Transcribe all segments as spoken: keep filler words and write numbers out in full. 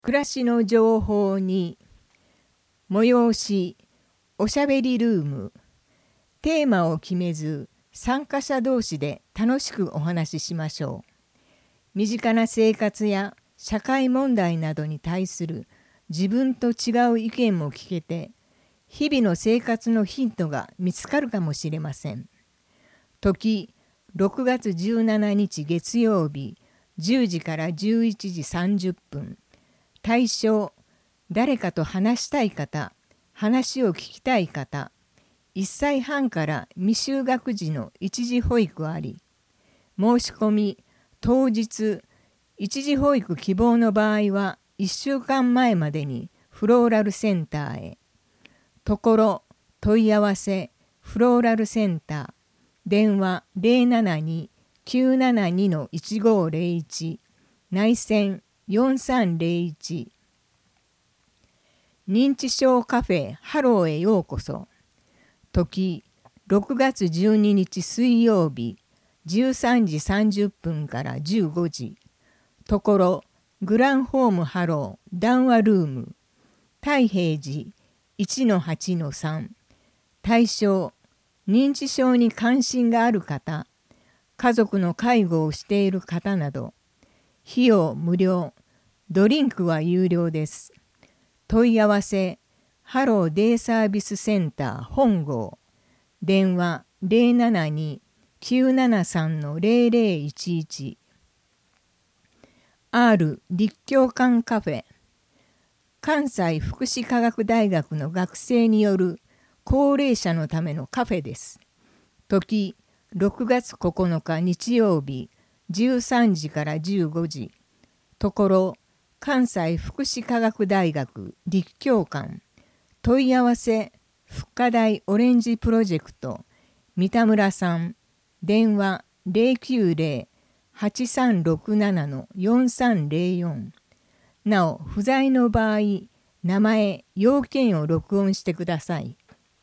暮らしの情報に催しおしゃべりルーム。テーマを決めず参加者同士で楽しくお話ししましょう。身近な生活や社会問題などに対する自分と違う意見も聞けて、日々の生活のヒントが見つかるかもしれません。時ろくがつじゅうしちにち月曜日じゅうじからじゅういちじさんじゅっぷん。対象、誰かと話したい方、話を聞きたい方、いっさいはんから未就学児の一時保育あり、申し込み、当日、一時保育希望の場合はいっしゅうかんまえまでにフローラルセンターへ。ところ、問い合わせ、フローラルセンター、電話 ゼロななに きゅうななに いちごゼロいち、内線よんさんゼロいち。認知症カフェハローへようこそ。時ろくがつじゅうににち水曜日じゅうさんじさんじゅっぷんからじゅうごじ。ところグランホームハロー談話ルーム。太平寺 いちのはちのさん。対象、認知症に関心がある方、家族の介護をしている方など。費用無料、ドリンクは有料です。問い合わせ、ハローデイサービスセンター本郷、電話 ゼロななに きゅうななさん ゼロゼロいちいち。R 立教館カフェ、関西福祉科学大学の学生による高齢者のためのカフェです。時ろくがつここのか日曜日じゅうさんじからじゅうごじ。ところ関西福祉科学大学立教館。問い合わせ、福科大オレンジプロジェクト三田村さん。電話 ゼロきゅうゼロ はちさんろくなな よんさんゼロよん。なお不在の場合、名前、要件を録音してください。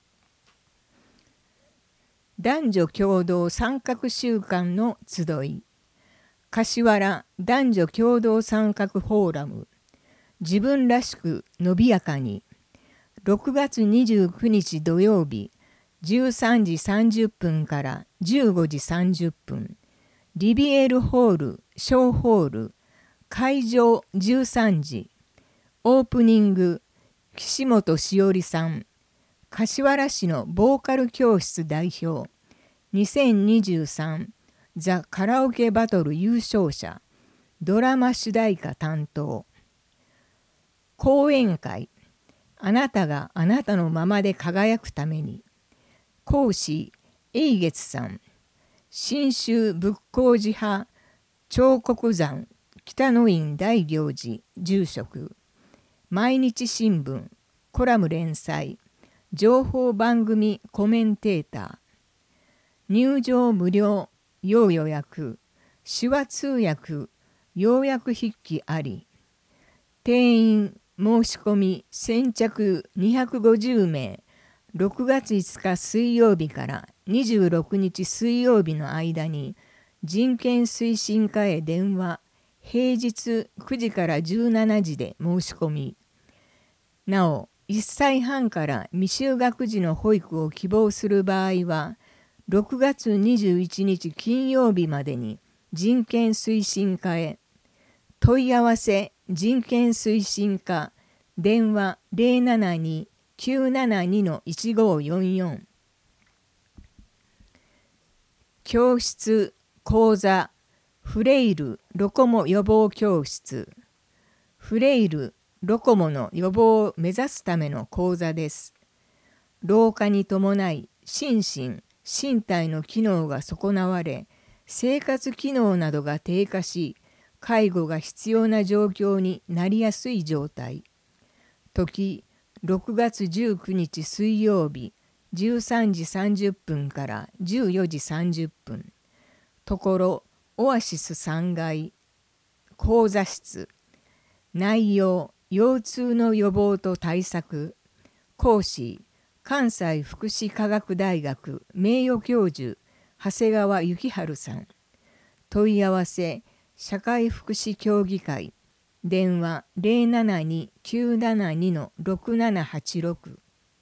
男女共同参画週間の集い。柏原男女共同参画フォーラム。自分らしく伸びやかに。ろくがつにじゅうくにち土曜日じゅうさんじさんじゅっぷんからじゅうごじさんじゅっぷん。リビエルホール小ホール。会場じゅうさんじ。オープニング、岸本しおりさん。柏原市のボーカル教室代表。にせんにじゅうさんザ・カラオケバトル優勝者。ドラマ主題歌担当。講演会。あなたがあなたのままで輝くために。講師、永月さん。信州仏光寺派彫刻山北野院大行寺住職。毎日新聞コラム連載。情報番組コメンテーター。入場無料、要予約。手話通訳、要約筆記あり。定員申し込み先着にひゃくごじゅうめい。ろくがついつか水曜日からにじゅうろくにち水曜日の間に人権推進課へ電話。平日くじからじゅうしちじで申し込み。なおいっさいはんから未就学児の保育を希望する場合はろくがつにじゅういちにち金曜日までに人権推進課へ。問い合わせ人権推進課電話 ゼロななに きゅうななに いちごよんよん。教室講座フレイルロコモ予防教室。フレイルロコモの予防を目指すための講座です。老化に伴い心身身体の機能が損なわれ、生活機能などが低下し、介護が必要な状況になりやすい状態。時ろくがつじゅうくにち水曜日じゅうさんじさんじゅっぷんからじゅうよじさんじゅっぷん。ところオアシスさんがい。講座室。内容、腰痛の予防と対策。講師、関西福祉科学大学名誉教授長谷川幸春さん。問い合わせ、社会福祉協議会電話 ゼロななに きゅうななに ろくななはちろく。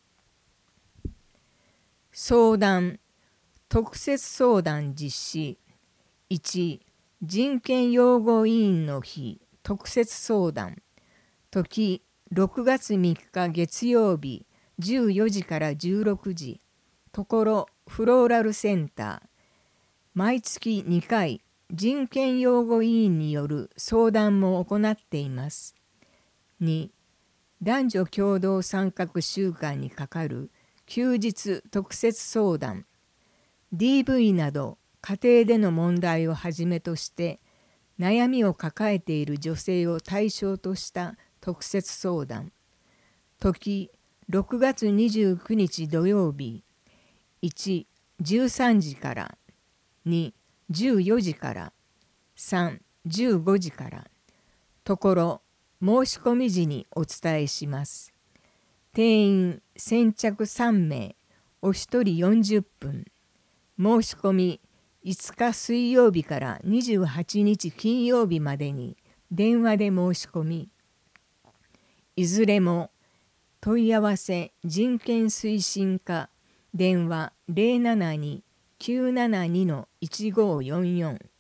相談、特設相談実施。いち、人権擁護委員の日特設相談。時、ろくがつみっか月曜日じゅうよじからじゅうろくじ。ところ、フローラルセンター。毎月にかい、人権擁護委員による相談も行っています。に、男女共同参画週間にかかる休日特設相談。ディーブイ など家庭での問題をはじめとして悩みを抱えている女性を対象とした特設相談。時、ろくがつにじゅうくにち土曜日。いち、じゅうさんじから。に、じゅうよじから。さん、じゅうごじから。ところ、申し込み時にお伝えします。定員先着さんめい、お一人よんじゅっぷん。申し込みいつか水曜日からにじゅうはちにち金曜日までに電話で申し込み、いずれも問い合わせ人権推進課電話 ゼロななに きゅうななに いちごよんよん